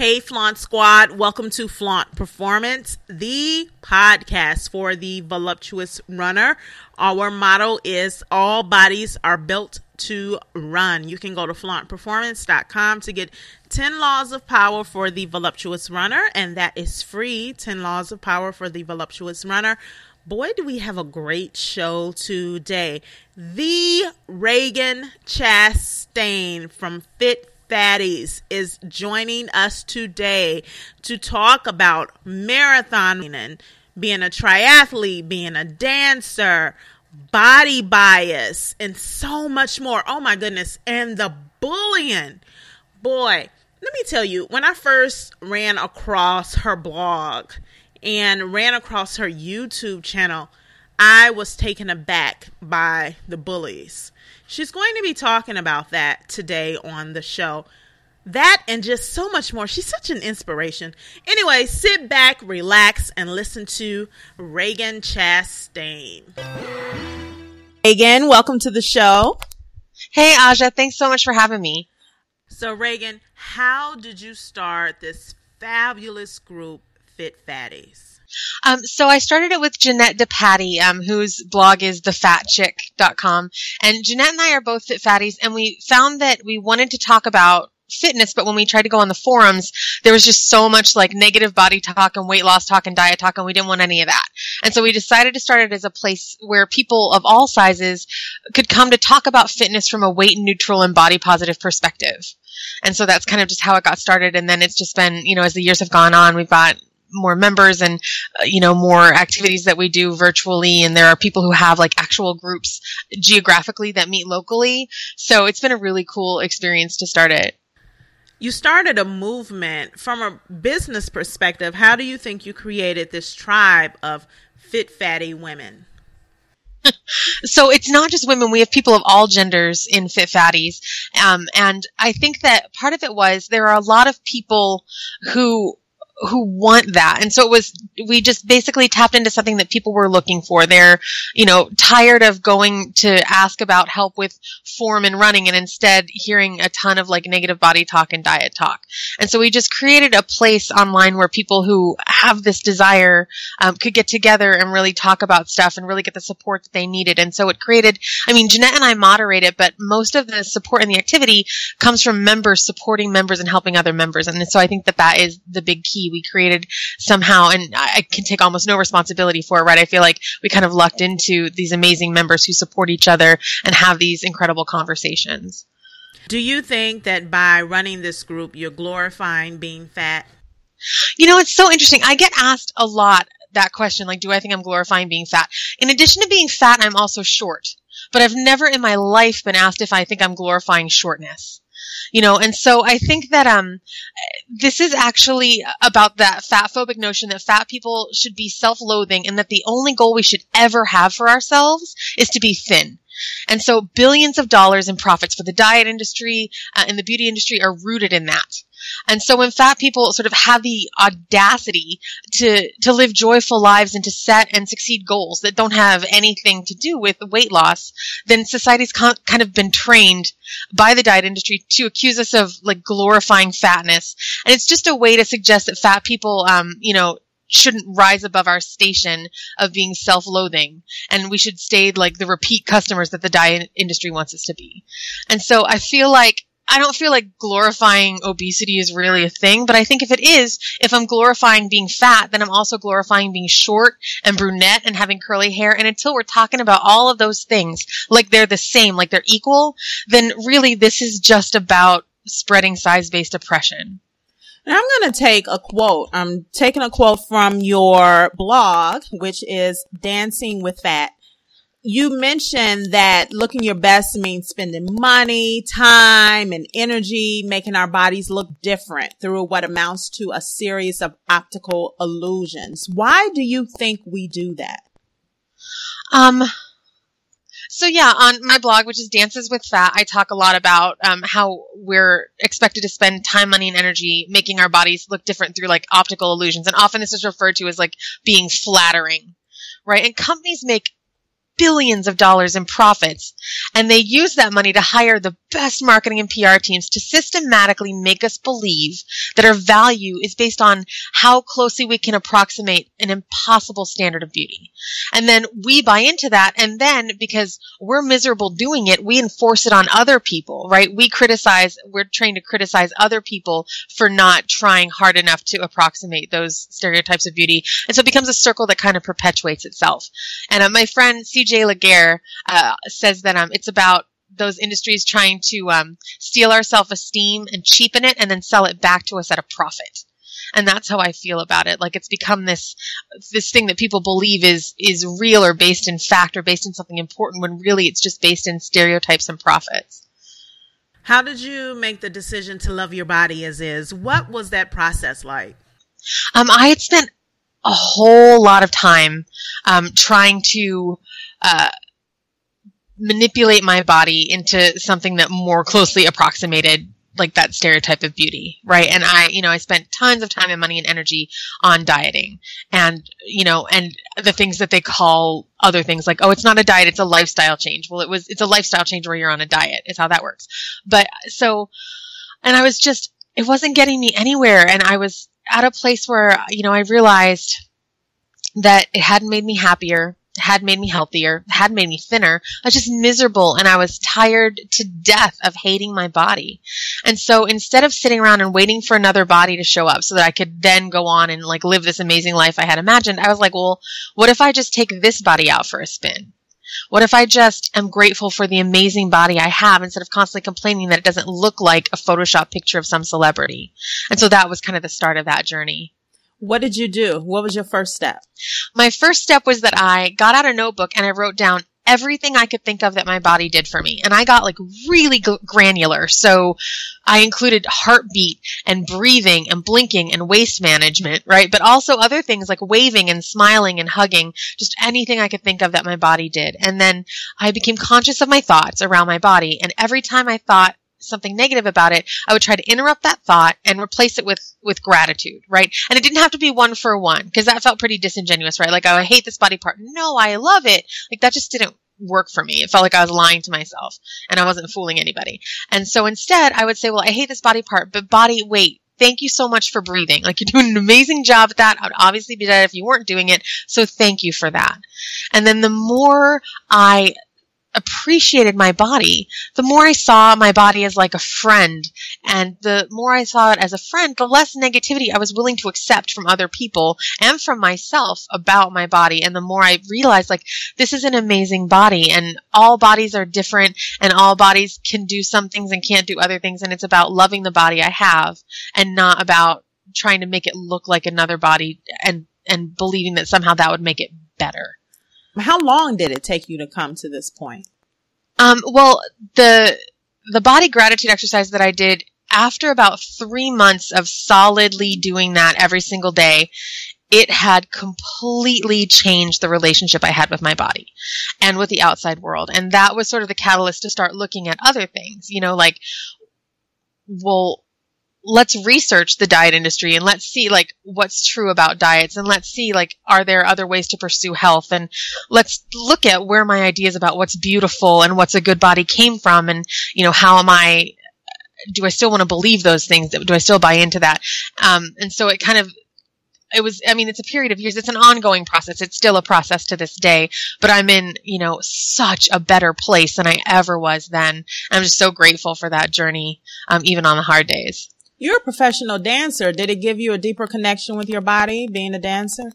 Hey, Flaunt Squad. Welcome to Flaunt Performance, the podcast for the voluptuous runner. Our motto is all bodies are built to run. You can go to flauntperformance.com to get 10 laws of power for the voluptuous runner, and that is free. 10 laws of power for the voluptuous runner. Boy, do we have a great show today. The Reagan Chastain from Fit Fatties is joining us today to talk about marathoning and being a triathlete, being a dancer, body bias, and so much more. Oh my goodness. And the bullying. Boy, let me tell you, when I first ran across her blog and ran across her YouTube channel, I was taken aback by the bullies. She's going to be talking about that today on the show. That and just so much more. She's such an inspiration. Anyway, sit back, relax, and listen to Reagan Chastain. Reagan, welcome to the show. Hey, Aja. Thanks so much for having me. So, Reagan, how did you start this fabulous group, Fit Fatties? So I started it with Jeanette DePatty, whose blog is thefatchick.com. And Jeanette and I are both Fit Fatties, and we found that we wanted to talk about fitness, but when we tried to go on the forums, there was just so much like negative body talk and weight loss talk and diet talk, and we didn't want any of that. And so we decided to start it as a place where people of all sizes could come to talk about fitness from a weight neutral and body positive perspective. And so that's kind of just how it got started. And then it's just been, as the years have gone on, we've got more members and, more activities that we do virtually. And there are people who have like actual groups geographically that meet locally. So it's been a really cool experience to start it. You started a movement from a business perspective. How do you think you created this tribe of fit fatty women? So it's not just women. We have people of all genders in Fit Fatties. And I think that part of it was there are a lot of people who want that. And so we just basically tapped into something that people were looking for. They're, tired of going to ask about help with form and running and instead hearing a ton of like negative body talk and diet talk. And so we just created a place online where people who have this desire could get together and really talk about stuff and really get the support that they needed. And so it created, Jeanette and I moderate it, but most of the support and the activity comes from members supporting members and helping other members. And so I think that is the big key. We created somehow, and I can take almost no responsibility for it, right? I feel like we kind of lucked into these amazing members who support each other and have these incredible conversations. Do you think that by running this group, you're glorifying being fat? It's so interesting. I get asked a lot that question, like, do I think I'm glorifying being fat? In addition to being fat, I'm also short. But I've never in my life been asked if I think I'm glorifying shortness. And so I think that this is actually about that fat phobic notion that fat people should be self-loathing and that the only goal we should ever have for ourselves is to be thin. And so billions of dollars in profits for the diet industry and the beauty industry are rooted in that. And so when fat people sort of have the audacity to live joyful lives and to set and succeed goals that don't have anything to do with weight loss, then society's kind of been trained by the diet industry to accuse us of like glorifying fatness. And it's just a way to suggest that fat people, shouldn't rise above our station of being self-loathing, and we should stay like the repeat customers that the diet industry wants us to be. And so I don't feel like glorifying obesity is really a thing, but I think if I'm glorifying being fat, then I'm also glorifying being short and brunette and having curly hair. And until we're talking about all of those things like they're the same, like they're equal, then really this is just about spreading size-based oppression. Now I'm going to take a quote. I'm taking a quote from your blog, which is Dancing with Fat. You mentioned that looking your best means spending money, time, and energy, making our bodies look different through what amounts to a series of optical illusions. Why do you think we do that? So yeah, on my blog, which is Dances with Fat, I talk a lot about how we're expected to spend time, money, and energy making our bodies look different through like optical illusions. And often this is referred to as like being flattering, right? And companies make billions of dollars in profits. And they use that money to hire the best marketing and PR teams to systematically make us believe that our value is based on how closely we can approximate an impossible standard of beauty. And then we buy into that. And then because we're miserable doing it, we enforce it on other people, right? We're trained to criticize other people for not trying hard enough to approximate those stereotypes of beauty. And so it becomes a circle that kind of perpetuates itself. And my friend CJ Laguerre says that it's about those industries trying to steal our self-esteem and cheapen it and then sell it back to us at a profit. And that's how I feel about it. Like it's become this thing that people believe is real or based in fact or based in something important when really it's just based in stereotypes and profits. How did you make the decision to love your body as is? What was that process like? I had spent a whole lot of time trying to manipulate my body into something that more closely approximated like that stereotype of beauty, right? And I spent tons of time and money and energy on dieting and the things that they call other things like, oh, it's not a diet, it's a lifestyle change. Well, it's a lifestyle change where you're on a diet is how that works. And I was just, it wasn't getting me anywhere. And I was at a place where, I realized that it hadn't made me happier. Had made me healthier, had made me thinner. I was just miserable and I was tired to death of hating my body. And so instead of sitting around and waiting for another body to show up so that I could then go on and like live this amazing life I had imagined, I was like, well, what if I just take this body out for a spin? What if I just am grateful for the amazing body I have instead of constantly complaining that it doesn't look like a Photoshop picture of some celebrity? And so that was kind of the start of that journey. What did you do? What was your first step? My first step was that I got out a notebook and I wrote down everything I could think of that my body did for me. And I got like really granular. So I included heartbeat and breathing and blinking and waist management, right? But also other things like waving and smiling and hugging, just anything I could think of that my body did. And then I became conscious of my thoughts around my body. And every time I thought something negative about it, I would try to interrupt that thought and replace it with gratitude, right? And it didn't have to be one for one because that felt pretty disingenuous, right? Like, oh, I hate this body part. No, I love it. Like that just didn't work for me. It felt like I was lying to myself and I wasn't fooling anybody. And so instead I would say, well, I hate this body part, but body, wait, thank you so much for breathing. Like you're doing an amazing job at that. I would obviously be dead if you weren't doing it. So thank you for that. And then the more I appreciated my body, the more I saw my body as like a friend. And the more I saw it as a friend, the less negativity I was willing to accept from other people and from myself about my body. And the more I realized like, this is an amazing body and all bodies are different and all bodies can do some things and can't do other things. And it's about loving the body I have and not about trying to make it look like another body and believing that somehow that would make it better. How long did it take you to come to this point? Well, the body gratitude exercise that I did after about 3 months of solidly doing that every single day, it had completely changed the relationship I had with my body and with the outside world. And that was sort of the catalyst to start looking at other things, like, well, let's research the diet industry and let's see like what's true about diets and let's see like, are there other ways to pursue health? And let's look at where my ideas about what's beautiful and what's a good body came from. And, do I still want to believe those things? Do I still buy into that? And so it's a period of years. It's an ongoing process. It's still a process to this day, but I'm in, such a better place than I ever was then. I'm just so grateful for that journey, even on the hard days. You're a professional dancer. Did it give you a deeper connection with your body, being a dancer?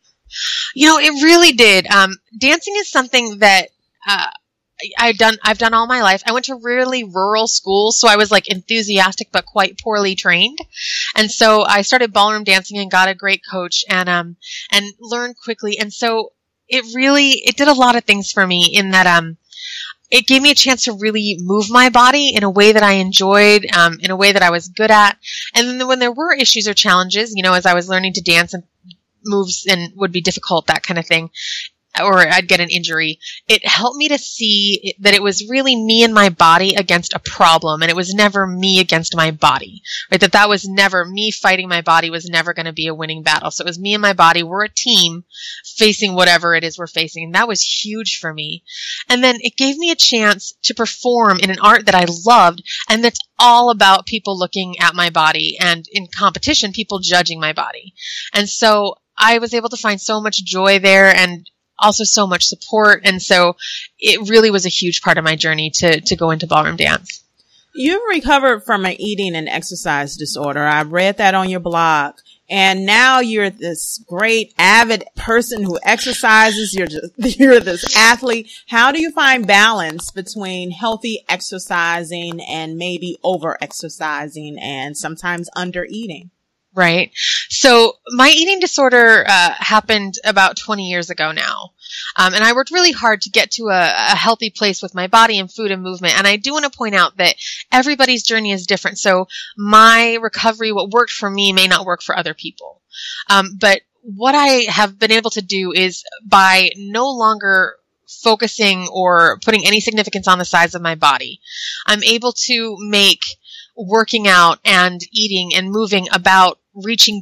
It really did. Dancing is something that I've done all my life. I went to really rural schools, so I was like enthusiastic but quite poorly trained. And so I started ballroom dancing and got a great coach and learned quickly. And so it did a lot of things for me in that it gave me a chance to really move my body in a way that I enjoyed, in a way that I was good at. And then when there were issues or challenges, as I was learning to dance and moves and would be difficult, that kind of thing, or I'd get an injury, it helped me to see that it was really me and my body against a problem, and it was never me against my body, right? That was never me fighting my body, was never going to be a winning battle. So it was me and my body. We're a team facing whatever it is we're facing, and that was huge for me. And then it gave me a chance to perform in an art that I loved, and that's all about people looking at my body, and in competition, people judging my body. And so I was able to find so much joy there, and also so much support. And so it really was a huge part of my journey to go into ballroom dance. You've recovered from an eating and exercise disorder. I read that on your blog. And now you're this great avid person who exercises. You're this athlete. How do you find balance between healthy exercising and maybe over exercising and sometimes under eating? Right. So my eating disorder happened about 20 years ago now. And I worked really hard to get to a healthy place with my body and food and movement. And I do want to point out that everybody's journey is different. So my recovery, what worked for me may not work for other people. But what I have been able to do is, by no longer focusing or putting any significance on the size of my body, I'm able to make working out and eating and moving about reaching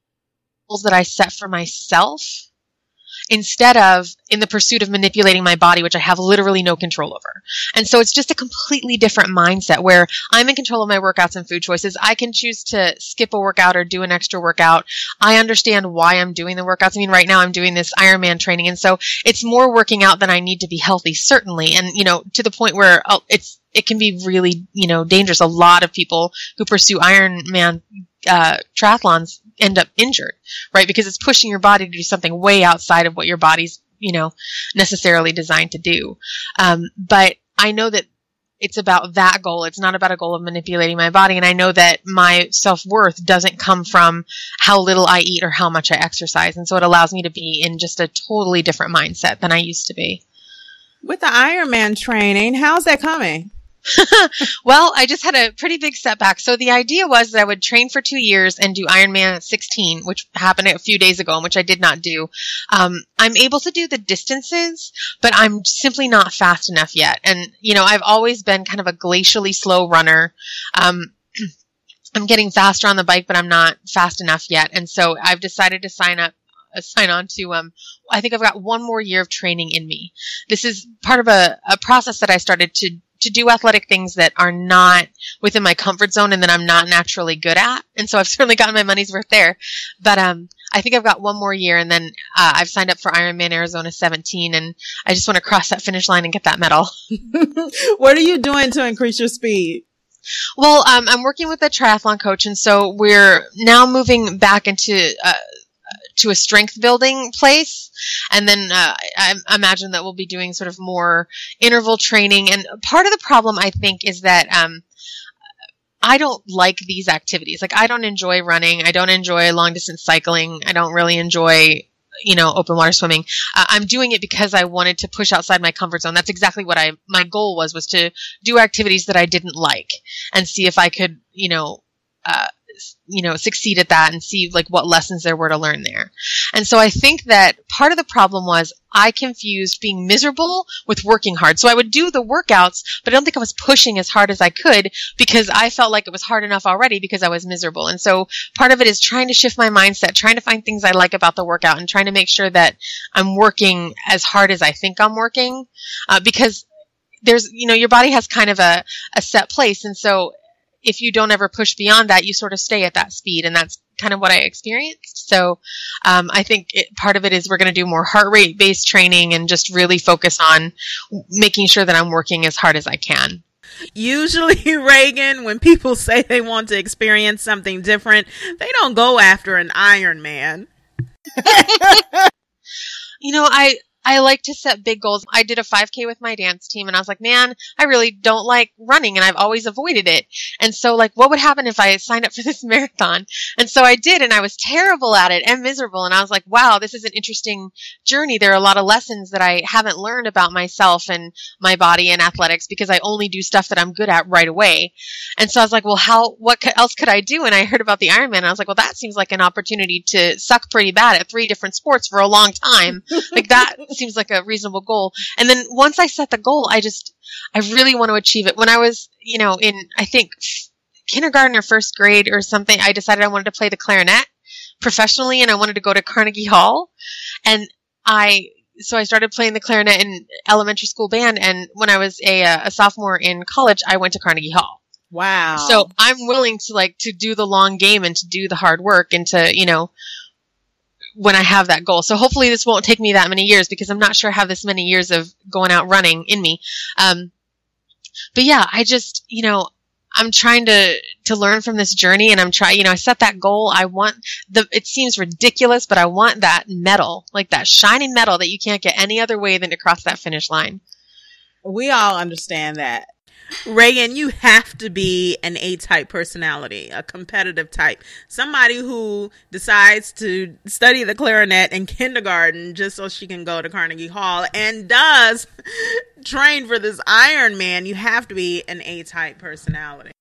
goals that I set for myself, instead of in the pursuit of manipulating my body, which I have literally no control over. And so it's just a completely different mindset where I'm in control of my workouts and food choices. I can choose to skip a workout or do an extra workout. I understand why I'm doing the workouts. I mean, right now I'm doing this Ironman training. And so it's more working out than I need to be healthy, certainly. And, to the point where it can be really, dangerous. A lot of people who pursue Ironman triathlons end up injured, right? Because it's pushing your body to do something way outside of what your body's, necessarily designed to do. But I know that it's about that goal. It's not about a goal of manipulating my body. And I know that my self-worth doesn't come from how little I eat or how much I exercise. And so it allows me to be in just a totally different mindset than I used to be. With the Ironman training, how's that coming? Well, I just had a pretty big setback. So the idea was that I would train for 2 years and do Ironman 16, which happened a few days ago, and which I did not do. I'm able to do the distances, but I'm simply not fast enough yet. And, I've always been kind of a glacially slow runner. I'm getting faster on the bike, but I'm not fast enough yet. And so I've decided to sign on to, I think I've got 1 more year of training in me. This is part of a process that I started to do athletic things that are not within my comfort zone and that I'm not naturally good at. And so I've certainly gotten my money's worth there. But I think I've got 1 more year, and then I've signed up for Ironman Arizona 17, and I just want to cross that finish line and get that medal. What are you doing to increase your speed? Well, I'm working with a triathlon coach, and so we're now moving back into to a strength building place. And then I imagine that we'll be doing sort of more interval training. And part of the problem, I think, is that I don't like these activities. Like, I don't enjoy running. I don't enjoy long distance cycling. I don't really enjoy, open water swimming. I'm doing it because I wanted to push outside my comfort zone. That's exactly what my goal was to do activities that I didn't like and see if I could, succeed at that and see what lessons there were to learn there. And so I think that part of the problem was I confused being miserable with working hard. So I would do the workouts, but I don't think I was pushing as hard as I could because I felt like it was hard enough already because I was miserable. And so part of it is trying to shift my mindset, trying to find things I like about the workout, and trying to make sure that I'm working as hard as I think I'm working, because there's, your body has kind of a set place. And so if you don't ever push beyond that, you sort of stay at that speed. And that's kind of what I experienced. So I think part of it is we're going to do more heart rate based training and just really focus on making sure that I'm working as hard as I can. Usually, Reagan, when people say they want to experience something different, they don't go after an Ironman. I like to set big goals. I did a 5K with my dance team, and I was like, man, I really don't like running, and I've always avoided it. And so, what would happen if I signed up for this marathon? And so I did, and I was terrible at it and miserable. And I was like, wow, this is an interesting journey. There are a lot of lessons that I haven't learned about myself and my body and athletics because I only do stuff that I'm good at right away. And so I was like, well, what else could I do? And I heard about the Ironman, and I was like, well, that seems like an opportunity to suck pretty bad at 3 different sports for a long time. seems like a reasonable goal. And then once I set the goal, I really want to achieve it. When I was, in, I think, kindergarten or first grade or something, I decided I wanted to play the clarinet professionally, and I wanted to go to Carnegie Hall. And so I started playing the clarinet in elementary school band. And when I was a sophomore in college, I went to Carnegie Hall. Wow. So I'm willing to do the long game and to do the hard work and to, when I have that goal. So hopefully this won't take me that many years, because I'm not sure I have this many years of going out running in me. But yeah, I just, I'm trying to learn from this journey, and I set that goal. I want it seems ridiculous, but I want that medal, like that shiny medal that you can't get any other way than to cross that finish line. We all understand that. Reagan, you have to be an A-type personality, a competitive type, somebody who decides to study the clarinet in kindergarten just so she can go to Carnegie Hall and does train for this Ironman. You have to be an A-type personality.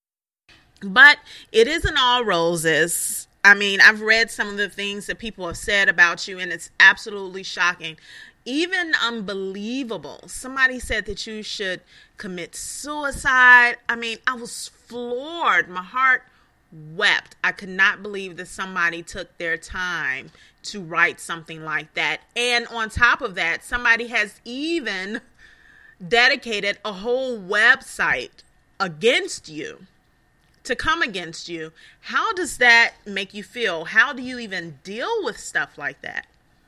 But it isn't all roses. I mean, I've read some of the things that people have said about you, and it's absolutely shocking. Even unbelievable. Somebody said that you should commit suicide. I mean, I was floored. My heart wept. I could not believe that somebody took their time to write something like that. And on top of that, somebody has even dedicated a whole website against you, to come against you. How does that make you feel? How do you even deal with stuff like that?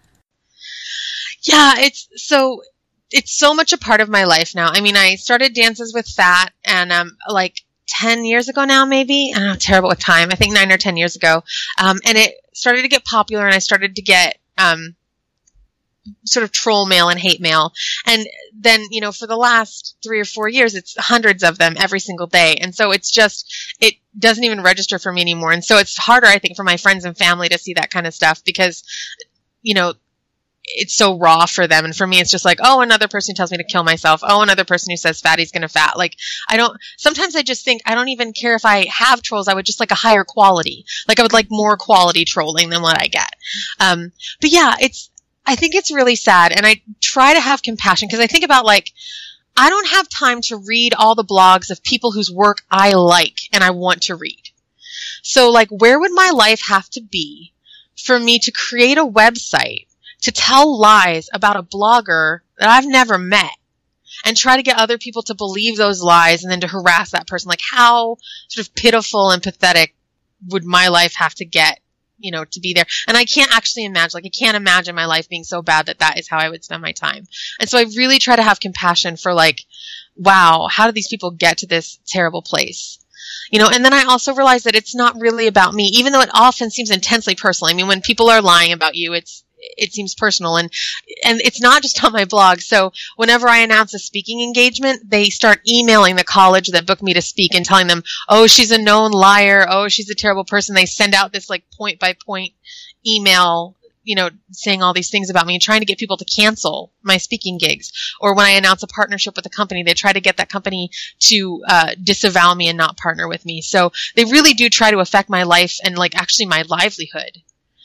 Yeah, it's so much a part of my life now. I mean, I started Dances with Fat, and like 10 years ago now, maybe. I don't know, terrible with time. I think 9 or 10 years ago. And it started to get popular, and I started to get sort of troll mail and hate mail. And then, for the last 3 or 4 years, it's hundreds of them every single day. And so it doesn't even register for me anymore. And so it's harder, I think, for my friends and family to see that kind of stuff, because, it's so raw for them. And for me, it's just like, oh, another person who tells me to kill myself. Oh, another person who says fatty's gonna fat. Like, sometimes I just think I don't even care if I have trolls. I would just like a higher quality. Like, I would like more quality trolling than what I get. But yeah, I think it's really sad. And I try to have compassion, because I think about, like, I don't have time to read all the blogs of people whose work I like and I want to read. So, like, where would my life have to be for me to create a website to tell lies about a blogger that I've never met and try to get other people to believe those lies and then to harass that person? Like, how sort of pitiful and pathetic would my life have to get, to be there? And I can't actually imagine, I can't imagine my life being so bad that is how I would spend my time. And so I really try to have compassion for, like, wow, how do these people get to this terrible place? And then I also realize that it's not really about me, even though it often seems intensely personal. I mean, when people are lying about you, it seems personal, and it's not just on my blog. So whenever I announce a speaking engagement, they start emailing the college that booked me to speak and telling them, oh, she's a known liar. Oh, she's a terrible person. They send out this, like, point by point email, saying all these things about me and trying to get people to cancel my speaking gigs. Or when I announce a partnership with a company, they try to get that company to disavow me and not partner with me. So they really do try to affect my life and, like, actually my livelihood.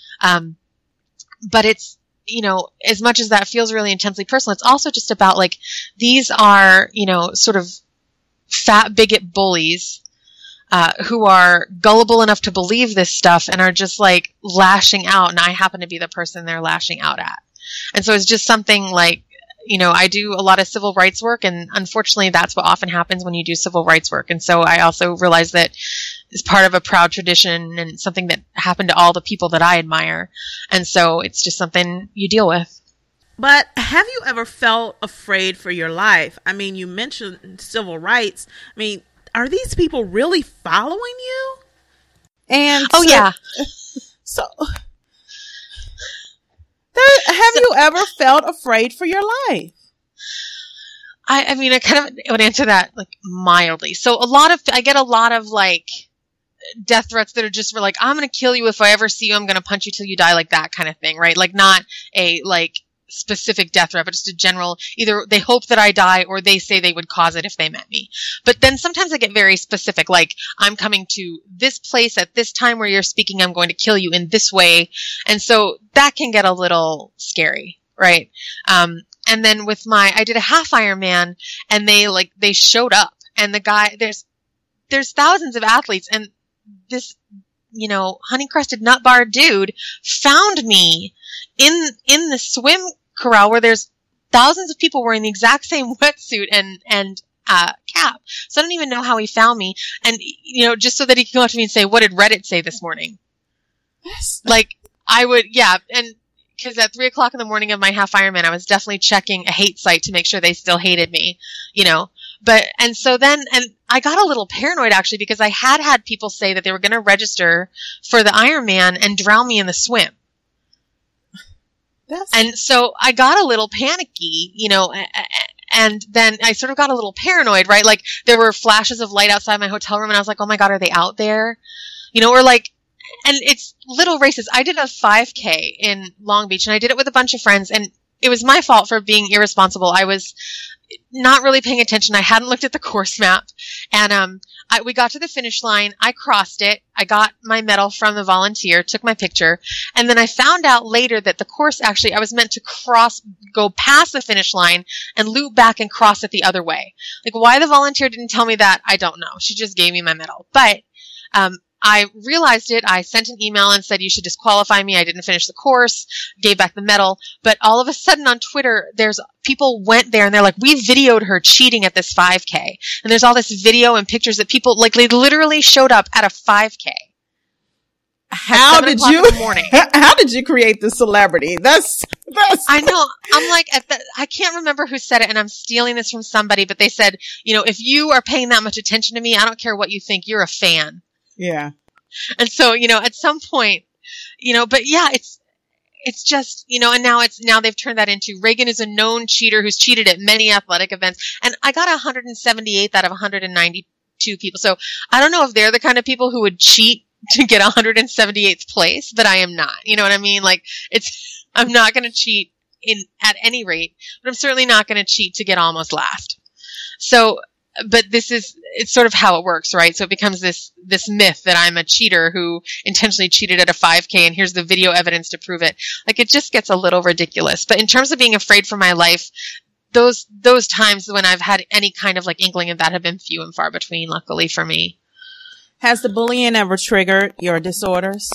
But it's, as much as that feels really intensely personal, it's also just about, like, these are, sort of fat bigot bullies who are gullible enough to believe this stuff and are just, like, lashing out. And I happen to be the person they're lashing out at. And so it's just something like, I do a lot of civil rights work, and unfortunately that's what often happens when you do civil rights work. And so I also realize that it's part of a proud tradition and something that happened to all the people that I admire. And so it's just something you deal with. But have you ever felt afraid for your life? I mean, you mentioned civil rights. I mean, are these people really following you? And yeah. So have you ever felt afraid for your life? I mean, I kind of would answer that, like, mildly. So I get a lot of, like, death threats that are just for, like, I'm going to kill you if I ever see you. I'm going to punch you till you die, like that kind of thing, right? Like, not a, like, specific death threat, but just a general, either they hope that I die or they say they would cause it if they met me. But then sometimes I get very specific, like, I'm coming to this place at this time where you're speaking, I'm going to kill you in this way. And so that can get a little scary, right? And then with I did a half Ironman, and they showed up, and the guy, there's thousands of athletes, and this, honey-crusted nut bar dude found me in the swim corral where there's thousands of people wearing the exact same wetsuit and cap. So I don't even know how he found me. And, just so that he could go up to me and say, what did Reddit say this morning? Yes. I would, yeah. And because at 3:00 in the morning of my half Ironman, I was definitely checking a hate site to make sure they still hated me, and so then, and I got a little paranoid actually, because I had people say that they were going to register for the Ironman and drown me in the swim. And so I got a little panicky, and then I sort of got a little paranoid, right? Like there were flashes of light outside my hotel room, and I was like, oh my God, are they out there? And it's little races. I did a 5K in Long Beach, and I did it with a bunch of friends, and it was my fault for being irresponsible. I was not really paying attention. I hadn't looked at the course map, and we got to the finish line. I crossed it. I got my medal from the volunteer, took my picture, and then I found out later that the course actually, I was meant to go past the finish line and loop back and cross it the other way. Like why the volunteer didn't tell me that, I don't know. She just gave me my medal. But I realized it. I sent an email and said, you should disqualify me. I didn't finish the course, gave back the medal. But all of a sudden on Twitter, people went there and they're like, we videoed her cheating at this 5K. And there's all this video and pictures that people, they literally showed up at a 5K. How did you create the celebrity? That's I know. I'm like, I can't remember who said it, and I'm stealing this from somebody, but they said, if you are paying that much attention to me, I don't care what you think, you're a fan. Yeah. And so, at some point, but yeah, it's just, and now they've turned that into Reagan is a known cheater who's cheated at many athletic events. And I got 178th out of 192 people. So I don't know if they're the kind of people who would cheat to get 178th place, but I am not. You know what I mean? I'm not going to cheat at any rate, but I'm certainly not going to cheat to get almost last. So, but it's sort of how it works, right? So it becomes this myth that I'm a cheater who intentionally cheated at a 5K, and here's the video evidence to prove it. It just gets a little ridiculous. But in terms of being afraid for my life, those times when I've had any kind of inkling of that have been few and far between, luckily for me. Has the bullying ever triggered your disorders?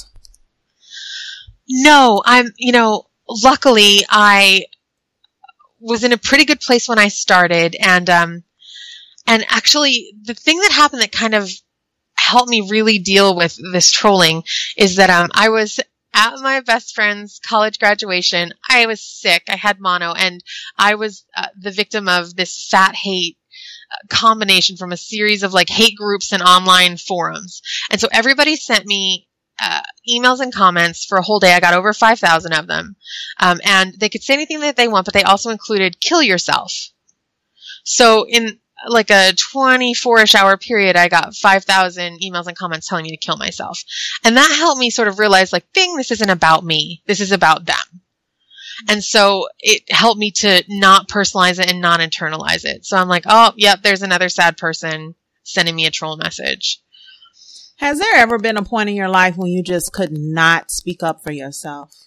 No, luckily I was in a pretty good place when I started, and actually, the thing that happened that kind of helped me really deal with this trolling is that I was at my best friend's college graduation. I was sick. I had mono, and I was the victim of this fat hate combination from a series of hate groups and online forums. And so everybody sent me emails and comments for a whole day. I got over 5,000 of them. And they could say anything that they want, but they also included kill yourself. So in a 24-ish hour period, I got 5,000 emails and comments telling me to kill myself. And that helped me sort of realize ding, this isn't about me. This is about them. And so it helped me to not personalize it and not internalize it. So I'm like, oh, yep, there's another sad person sending me a troll message. Has there ever been a point in your life when you just could not speak up for yourself?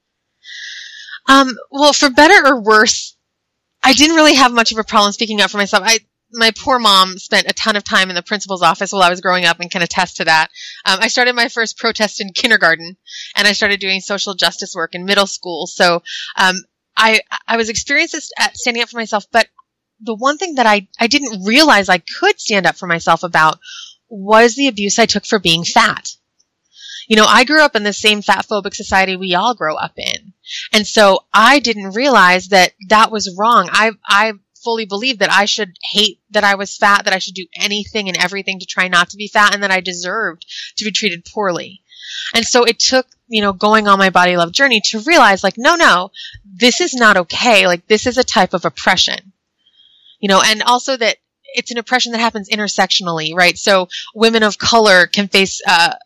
Well, for better or worse, I didn't really have much of a problem speaking up for myself. My poor mom spent a ton of time in the principal's office while I was growing up and can attest to that. I started my first protest in kindergarten, and I started doing social justice work in middle school. So I was experienced at standing up for myself, but the one thing that I didn't realize I could stand up for myself about was the abuse I took for being fat. I grew up in the same fat-phobic society we all grow up in. And so I didn't realize that was wrong. I fully believed that I should hate that I was fat, that I should do anything and everything to try not to be fat, and that I deserved to be treated poorly. And so it took, going on my body love journey to realize no, this is not okay. This is a type of oppression, and also that it's an oppression that happens intersectionally, right? So women of color can face,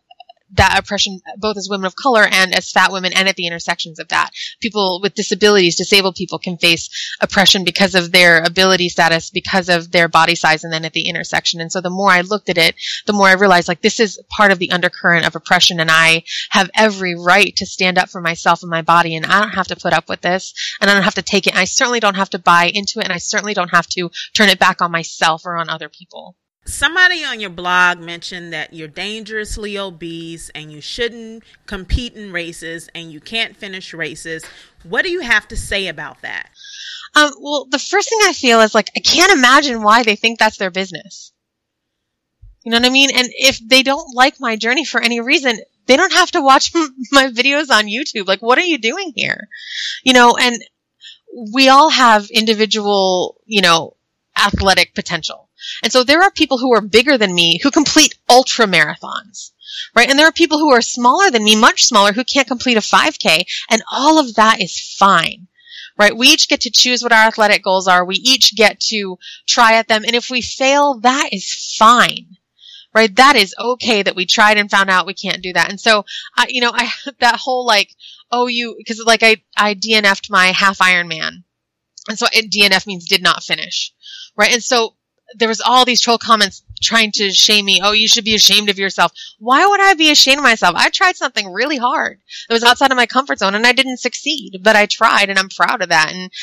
that oppression both as women of color and as fat women and at the intersections of that. People with disabilities, disabled people can face oppression because of their ability status, because of their body size, and then at the intersection. And so the more I looked at it, the more I realized like this is part of the undercurrent of oppression, and I have every right to stand up for myself and my body, and I don't have to put up with this, and I don't have to take it, and I certainly don't have to buy into it, and I certainly don't have to turn it back on myself or on other people. Somebody on your blog mentioned that you're dangerously obese and you shouldn't compete in races and you can't finish races. What do you have to say about that? Well, the first thing I feel is like, I can't imagine why they think that's their business. You know what I mean? And if they don't like my journey for any reason, they don't have to watch my videos on YouTube. Like, what are you doing here? You know, and we all have individual, you know, athletic potential. And so there are people who are bigger than me who complete ultra marathons, right? And there are people who are smaller than me, much smaller, who can't complete a 5K. And all of that is fine, right? We each get to choose what our athletic goals are. We each get to try at them. And if we fail, that is fine, right? That is okay that we tried and found out we can't do that. And so, that whole like, because like I DNF'd my half Ironman. And so DNF means did not finish, right? And so there was all these troll comments trying to shame me. Oh, you should be ashamed of yourself. Why would I be ashamed of myself? I tried something really hard that was outside of my comfort zone and I didn't succeed, but I tried and I'm proud of that. And,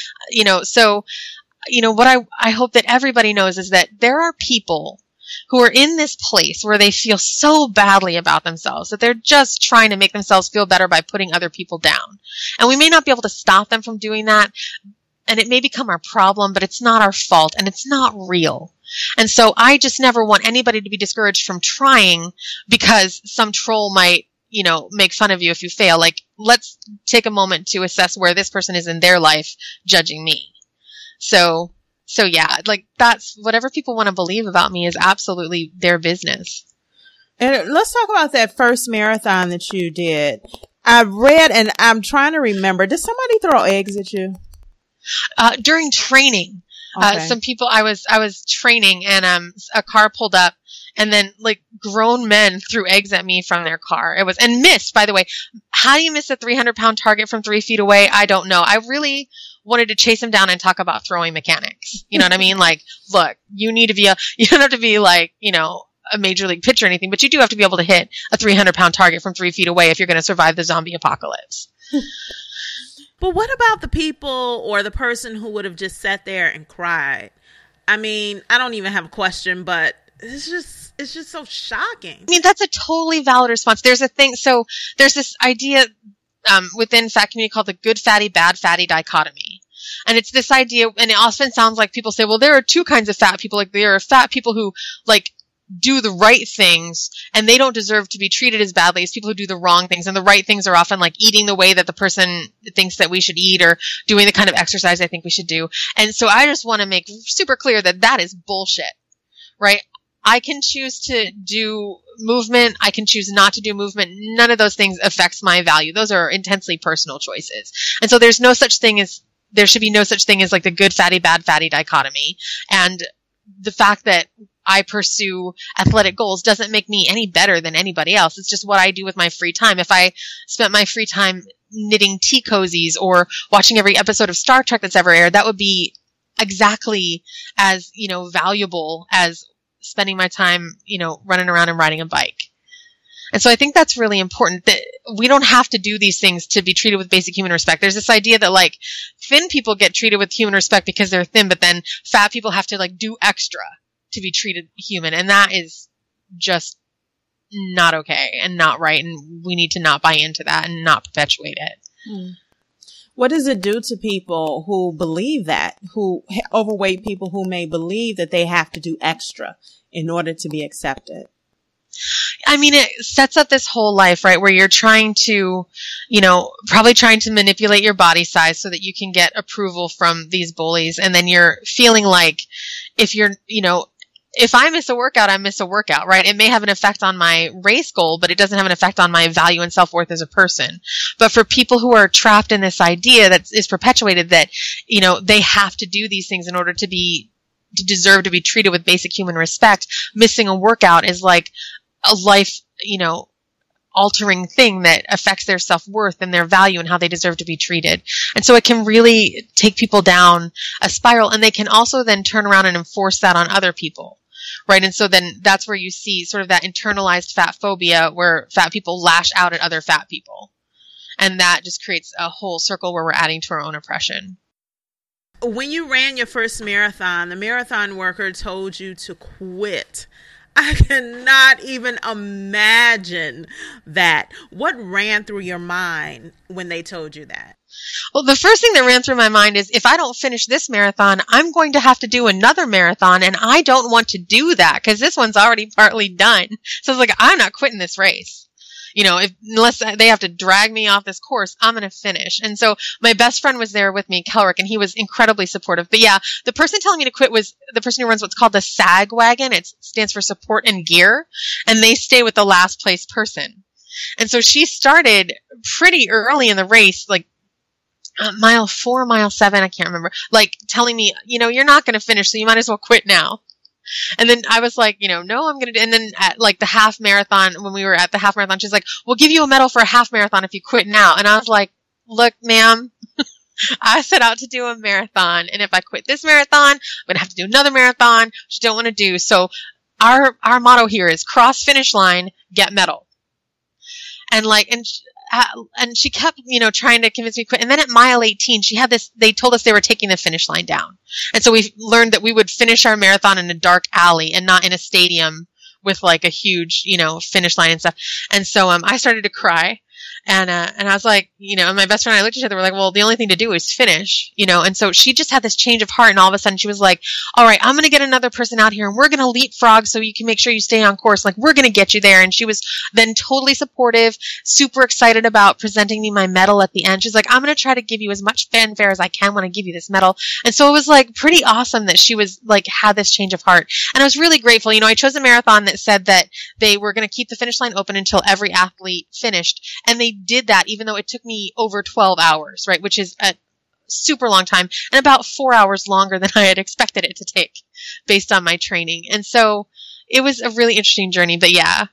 what I hope that everybody knows is that there are people who are in this place where they feel so badly about themselves that they're just trying to make themselves feel better by putting other people down. And we may not be able to stop them from doing that. And it may become our problem, but it's not our fault and it's not real. And so I just never want anybody to be discouraged from trying because some troll might, make fun of you if you fail. Like, let's take a moment to assess where this person is in their life judging me. So yeah, like that's whatever people want to believe about me is absolutely their business. And let's talk about that first marathon that you did. I read, and I'm trying to remember, did somebody throw eggs at you? During training, okay. Some people, I was training and, a car pulled up and then like grown men threw eggs at me from their car. And missed, by the way. How do you miss a 300-pound target from 3 feet away? I don't know. I really wanted to chase him down and talk about throwing mechanics. You know what I mean? Like, look, you don't have to be like, a major league pitcher or anything, but you do have to be able to hit a 300-pound target from 3 feet away if you're going to survive the zombie apocalypse. But what about the people or the person who would have just sat there and cried? I mean, I don't even have a question, but it's just so shocking. I mean, that's a totally valid response. There's this idea within fat community called the good fatty, bad fatty dichotomy. And it's this idea, and it often sounds like people say, well, there are two kinds of fat people. Like, there are fat people who, like, do the right things and they don't deserve to be treated as badly as people who do the wrong things. And the right things are often like eating the way that the person thinks that we should eat or doing the kind of exercise I think we should do. And so I just want to make super clear that is bullshit, right? I can choose to do movement. I can choose not to do movement. None of those things affects my value. Those are intensely personal choices. And so there should be no such thing as like the good fatty, bad fatty dichotomy. And the fact that I pursue athletic goals doesn't make me any better than anybody else. It's just what I do with my free time. If I spent my free time knitting tea cozies or watching every episode of Star Trek that's ever aired, that would be exactly as, valuable as spending my time, running around and riding a bike. And so I think that's really important, that we don't have to do these things to be treated with basic human respect. There's this idea that like thin people get treated with human respect because they're thin, but then fat people have to like do extra to be treated human. And that is just not okay and not right. And we need to not buy into that and not perpetuate it. What does it do to people who believe that, who overweight people who may believe that they have to do extra in order to be accepted? I mean, it sets up this whole life, right, where you're trying to, probably trying to manipulate your body size so that you can get approval from these bullies. And then you're feeling like if I miss a workout, I miss a workout, right? It may have an effect on my race goal, but it doesn't have an effect on my value and self-worth as a person. But for people who are trapped in this idea that is perpetuated that, they have to do these things in order to deserve to be treated with basic human respect, missing a workout is like a life, altering thing that affects their self-worth and their value and how they deserve to be treated. And so it can really take people down a spiral, and they can also then turn around and enforce that on other people. Right. And so then that's where you see sort of that internalized fat phobia where fat people lash out at other fat people. And that just creates a whole circle where we're adding to our own oppression. When you ran your first marathon, the marathon worker told you to quit. I cannot even imagine that. What ran through your mind when they told you that? Well, the first thing that ran through my mind is if I don't finish this marathon, I'm going to have to do another marathon, and I don't want to do that because this one's already partly done. So I was like, I'm not quitting this race. You know, unless they have to drag me off this course, I'm going to finish. And so my best friend was there with me, Kelrick, and he was incredibly supportive. But yeah, the person telling me to quit was the person who runs what's called the SAG wagon. It stands for support and gear, and they stay with the last place person. And so she started pretty early in the race, like mile 4, mile 7, I can't remember, like telling me, you know, you're not going to finish, so you might as well quit now. And then I was like, you know, no, I'm going to do, and then at like the half marathon, when we were at the half marathon, she's like, we'll give you a medal for a half marathon if you quit now. And I was like, look, ma'am, I set out to do a marathon. And if I quit this marathon, I'm going to have to do another marathon, which I don't want to do. So our motto here is cross finish line, get medal. And like, and she kept, you know, trying to convince me to quit. And then at mile 18, she had this, they told us they were taking the finish line down. And so we learned that we would finish our marathon in a dark alley and not in a stadium with like a huge, you know, finish line and stuff. And so, I started to cry. And I was like, you know, and my best friend and I looked at each other. We're like, well, the only thing to do is finish, you know. And so she just had this change of heart, and all of a sudden she was like, all right, I'm going to get another person out here, and we're going to leapfrog so you can make sure you stay on course. Like, we're going to get you there. And she was then totally supportive, super excited about presenting me my medal at the end. She's like, I'm going to try to give you as much fanfare as I can when I give you this medal. And so it was like pretty awesome that she was like, had this change of heart. And I was really grateful. You know, I chose a marathon that said that they were going to keep the finish line open until every athlete finished. And they did that, even though it took me over 12 hours, right? Which is a super long time and about 4 hours longer than I had expected it to take based on my training. And so it was a really interesting journey, but yeah.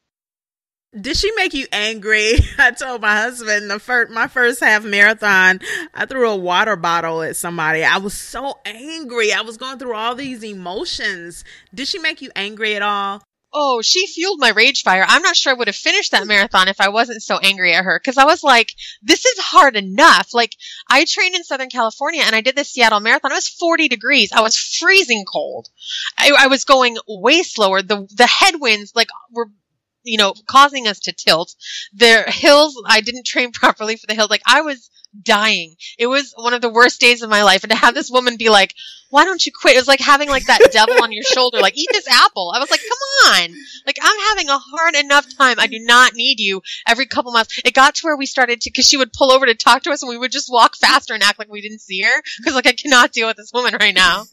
Did she make you angry? I told my husband my first half marathon, I threw a water bottle at somebody. I was so angry. I was going through all these emotions. Did she make you angry at all? Oh, she fueled my rage fire. I'm not sure I would have finished that marathon if I wasn't so angry at her. Because I was like, this is hard enough. Like, I trained in Southern California and I did the Seattle Marathon. It was 40 degrees. I was freezing cold. I was going way slower. The headwinds, like, were, you know, causing us to tilt. The hills, I didn't train properly for the hills. Like, I was dying. It was one of the worst days of my life. And to have this woman be like, why don't you quit? It was like having like that devil on your shoulder, like, eat this apple. I was like, come on. Like, I'm having a hard enough time. I do not need you every couple miles. It got to where we started to, cause she would pull over to talk to us and we would just walk faster and act like we didn't see her. Cause like, I cannot deal with this woman right now.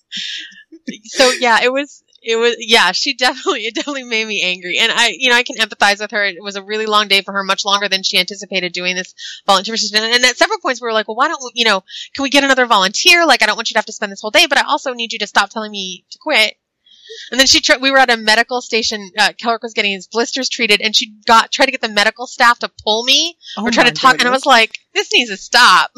So yeah, it was, yeah, it definitely made me angry. And I can empathize with her. It was a really long day for her, much longer than she anticipated doing this volunteer position. And at several points we were like, well, why don't we, can we get another volunteer? Like, I don't want you to have to spend this whole day, but I also need you to stop telling me to quit. And then we were at a medical station. Kelrick was getting his blisters treated, and she tried to get the medical staff to pull me or try to talk. Goodness. And I was like, this needs to stop.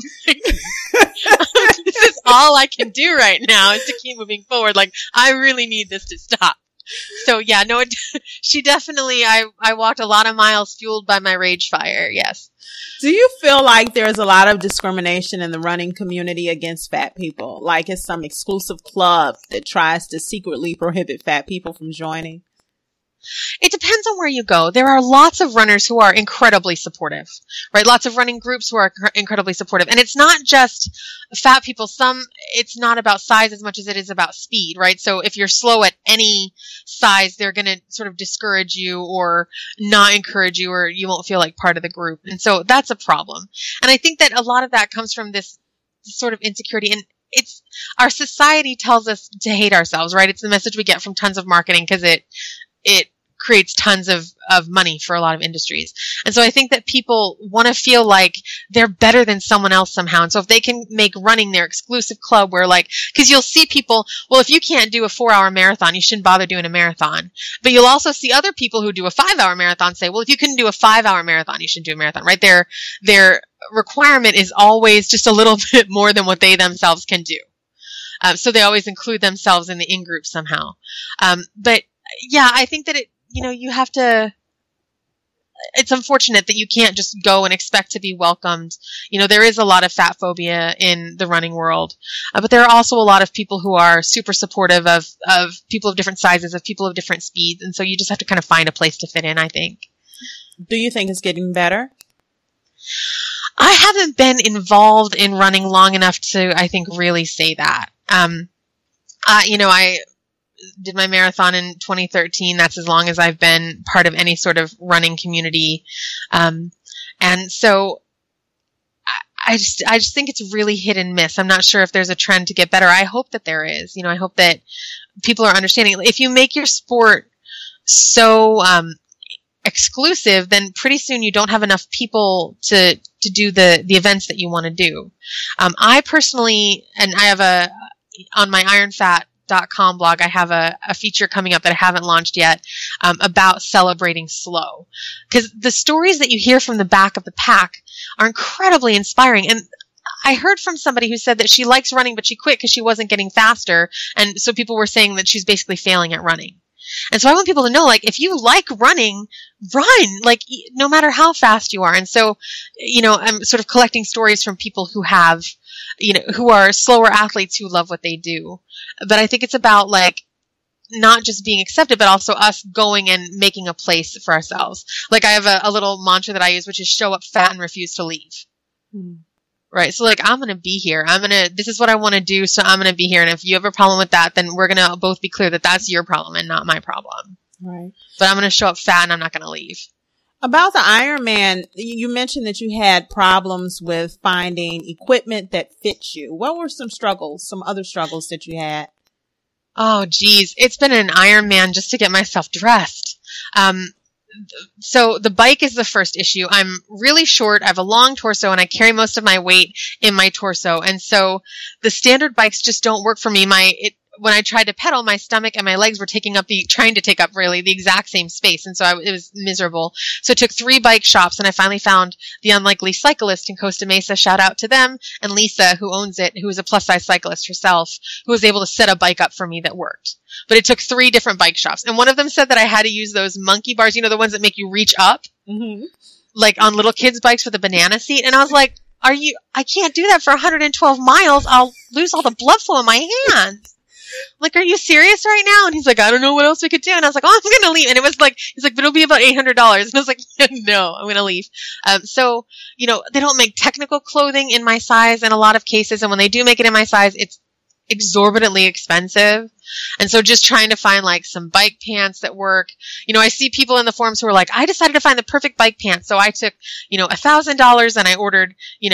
This is all I can do right now is to keep moving forward. Like, I really need this to stop. So yeah, no, she definitely, I walked a lot of miles fueled by my rage fire. Yes. Do you feel like there's a lot of discrimination in the running community against fat people? Like it's some exclusive club that tries to secretly prohibit fat people from joining? It depends on where you go. There are lots of runners who are incredibly supportive, right? Lots of running groups who are incredibly supportive. And it's not just fat people. It's not about size as much as it is about speed, right? So if you're slow at any size, they're going to sort of discourage you or not encourage you, or you won't feel like part of the group. And so that's a problem. And I think that a lot of that comes from this sort of insecurity. And it's our society tells us to hate ourselves, right? It's the message we get from tons of marketing because it creates tons of money for a lot of industries. And so I think that people want to feel like they're better than someone else somehow. And so if they can make running their exclusive club where like, because you'll see people, well, if you can't do a 4-hour marathon, you shouldn't bother doing a marathon. But you'll also see other people who do a 5-hour marathon say, well, if you couldn't do a 5-hour marathon, you shouldn't do a marathon, right? Their requirement is always just a little bit more than what they themselves can do. So they always include themselves in the in-group somehow. But yeah, I think that you have to, it's unfortunate that you can't just go and expect to be welcomed. There is a lot of fat phobia in the running world, but there are also a lot of people who are super supportive of people of different sizes, of people of different speeds. And so you just have to kind of find a place to fit in, I think. Do you think it's getting better? I haven't been involved in running long enough to, I think, really say that. I did my marathon in 2013. That's as long as I've been part of any sort of running community. And so I just think it's really hit and miss. I'm not sure if there's a trend to get better. I hope that there is. I hope that people are understanding. If you make your sport so exclusive, then pretty soon you don't have enough people to do the events that you want to do. I personally, and I have on my ironfat.com blog, I have a feature coming up that I haven't launched yet about celebrating slow. Because the stories that you hear from the back of the pack are incredibly inspiring. And I heard from somebody who said that she likes running, but she quit because she wasn't getting faster. And so people were saying that she's basically failing at running. And so I want people to know, like, if you like running, run, like, no matter how fast you are. And so, I'm sort of collecting stories from people who have, who are slower athletes who love what they do. But I think it's about, like, not just being accepted, but also us going and making a place for ourselves. Like, I have a little mantra that I use, which is show up fat and refuse to leave. Right. So like, I'm going to be here. This is what I want to do. So I'm going to be here. And if you have a problem with that, then we're going to both be clear that that's your problem and not my problem. Right. But I'm going to show up fat and I'm not going to leave. About the Ironman, you mentioned that you had problems with finding equipment that fits you. What were some other struggles that you had? Oh, geez. It's been an Ironman just to get myself dressed. So the bike is the first issue. I'm really short. I have a long torso and I carry most of my weight in my torso. And so the standard bikes just don't work for me. When I tried to pedal, my stomach and my legs were trying to take up really the exact same space. And so it was miserable. So it took 3 bike shops and I finally found the Unlikely Cyclist in Costa Mesa. Shout out to them. And Lisa, who owns it, who is a plus size cyclist herself, who was able to set a bike up for me that worked. But it took 3 different bike shops. And one of them said that I had to use those monkey bars, the ones that make you reach up, like on little kids' bikes with a banana seat. And I was like, I can't do that for 112 miles. I'll lose all the blood flow in my hands. Like, are you serious right now? And he's like, I don't know what else we could do. And I was like, oh, I'm going to leave. And it was like, he's like, but it'll be about $800. And I was like, no, I'm going to leave. So, they don't make technical clothing in my size in a lot of cases. And when they do make it in my size, it's exorbitantly expensive. And so just trying to find like some bike pants that work. I see people in the forums who are like, I decided to find the perfect bike pants. So I took, $1,000 and I ordered,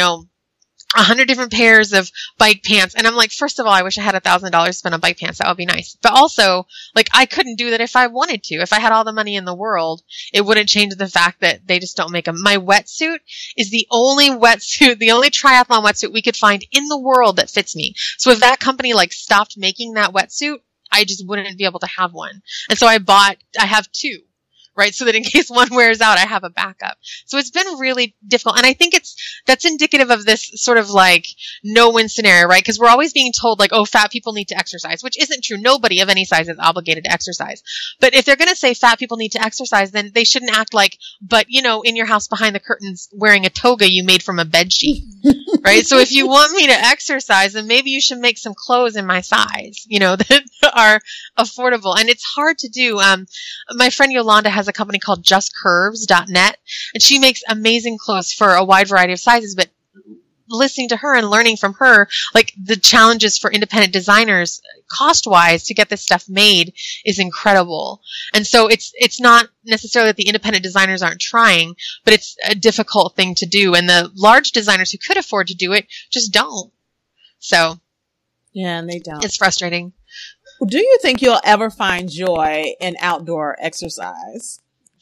100 different pairs of bike pants. And I'm like, first of all, I wish I had $1,000 spent on bike pants. That would be nice. But also, like, I couldn't do that if I wanted to. If I had all the money in the world, it wouldn't change the fact that they just don't make them. My wetsuit is the only triathlon wetsuit we could find in the world that fits me. So if that company like stopped making that wetsuit, I just wouldn't be able to have one. And so I have 2. Right? So that in case one wears out, I have a backup. So it's been really difficult. And I think that's indicative of this sort of like no-win scenario, right? Because we're always being told like, oh, fat people need to exercise, which isn't true. Nobody of any size is obligated to exercise. But if they're going to say fat people need to exercise, then they shouldn't act like, but in your house behind the curtains wearing a toga you made from a bed sheet, right? So if you want me to exercise, then maybe you should make some clothes in my size, that are affordable. And it's hard to do. My friend Yolanda has a company called justcurves.net, and she makes amazing clothes for a wide variety of sizes. But listening to her and learning from her, like the challenges for independent designers cost-wise to get this stuff made is incredible. And so it's not necessarily that the independent designers aren't trying, but it's a difficult thing to do. And the large designers who could afford to do it just don't. So yeah, and they don't. It's frustrating. Do you think you'll ever find joy in outdoor exercise?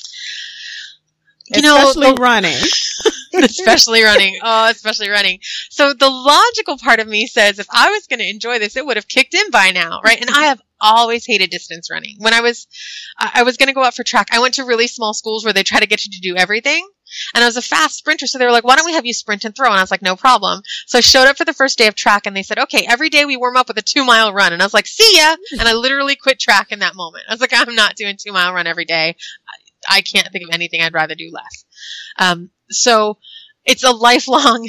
Especially running. Especially running. Oh, especially running. So the logical part of me says if I was going to enjoy this, it would have kicked in by now, right? And I have always hated distance running. When I was going to go out for track, I went to really small schools where they try to get you to do everything. And I was a fast sprinter, so they were like, why don't we have you sprint and throw? And I was like, no problem. So I showed up for the first day of track, and they said, okay, every day we warm up with a 2-mile run. And I was like, see ya! And I literally quit track in that moment. I was like, I'm not doing 2-mile run every day. I can't think of anything I'd rather do less. So it's a lifelong,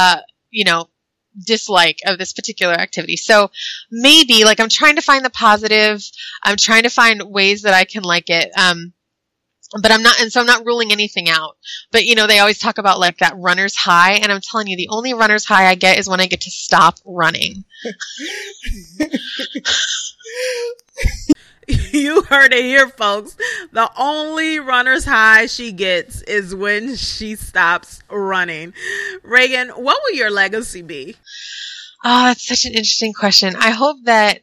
dislike of this particular activity. So maybe, like, I'm trying to find the positive. I'm trying to find ways that I can like it. But I'm not ruling anything out. But, they always talk about like that runner's high. And I'm telling you, the only runner's high I get is when I get to stop running. You heard it here, folks. The only runner's high she gets is when she stops running. Reagan, what will your legacy be? Oh, that's such an interesting question. I hope that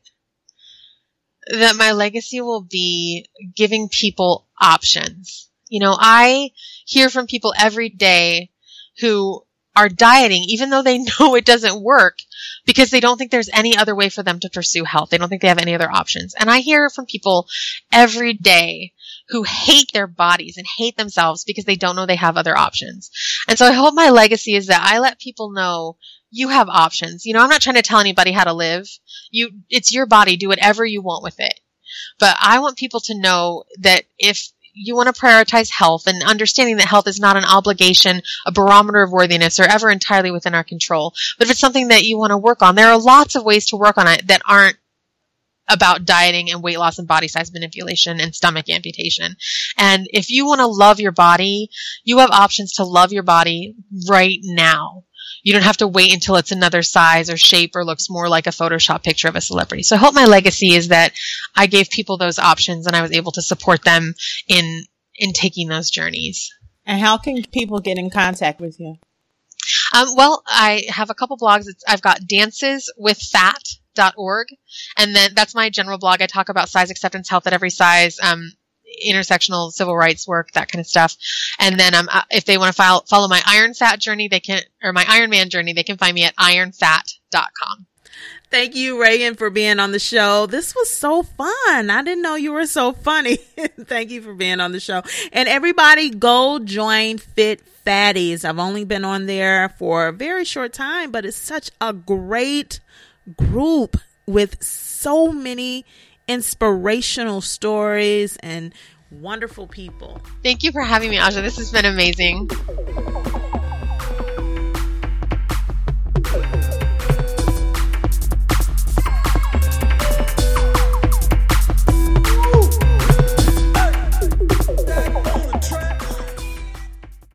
my legacy will be giving people options. I hear from people every day who are dieting, even though they know it doesn't work, because they don't think there's any other way for them to pursue health. They don't think they have any other options. And I hear from people every day who hate their bodies and hate themselves because they don't know they have other options. And so I hope my legacy is that I let people know you have options. I'm not trying to tell anybody how to live. It's your body. Do whatever you want with it. But I want people to know that if you want to prioritize health and understanding that health is not an obligation, a barometer of worthiness, or ever entirely within our control. But if it's something that you want to work on, there are lots of ways to work on it that aren't about dieting and weight loss and body size manipulation and stomach amputation. And if you want to love your body, you have options to love your body right now. You don't have to wait until it's another size or shape or looks more like a Photoshop picture of a celebrity. So I hope my legacy is that I gave people those options and I was able to support them in taking those journeys. And how can people get in contact with you? Well, I have a couple blogs. I've got danceswithfat.org. And then that's my general blog. I talk about size acceptance, health at every size, intersectional civil rights work, that kind of stuff. And then if they want to follow my Iron Fat journey, my Ironman journey, they can find me at ironfat.com. Thank you, Reagan, for being on the show. This was so fun. I didn't know you were so funny. Thank you for being on the show. And everybody, go join Fit Fatties. I've only been on there for a very short time, but it's such a great group with so many inspirational stories and wonderful people. Thank you for having me, Aja. This has been amazing.